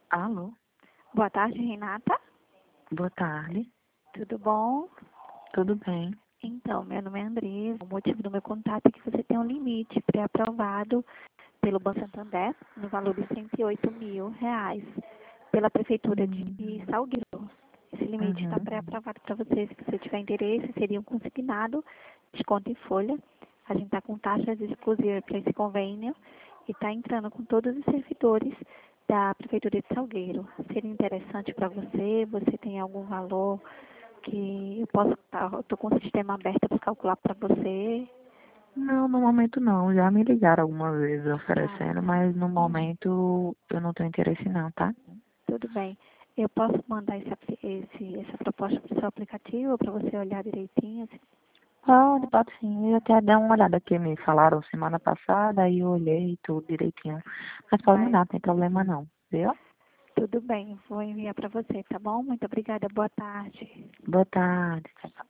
Alô, Boa tarde, Renata. boa tarde. Tudo bom? Tudo bem? Então, meu nome é Andresa. O motivo do meu contato é que você tem um limite pré-aprovado pelo Banco Santander no valor de R$ 108.000 pela Prefeitura de Hum, Salgueiro. Esse limite está uhum. pré-aprovado para você. Se você tiver interesse, seria um consignado, desconto em folha. A gente está com taxas exclusivas para esse convênio e está entrando com todos os servidores da Prefeitura de Salgueiro. Seria interessante para você? Você tem algum valor que eu posso estou com o sistema aberto para calcular para você? Não, no momento não. Já me ligaram algumas vezes Ah, oferecendo, tá. mas no momento eu não tenho interesse não, tá? Tudo bem. Eu posso mandar essa proposta para o seu aplicativo para você olhar direitinho? Pode sim. Eu até dei uma olhada que me falaram semana passada e eu olhei tudo direitinho. Mas pode Mas mandar, não tem problema não, viu? tudo bem, vou enviar para você, tá bom? Muito obrigada, boa tarde. Boa tarde. Tchau, tchau.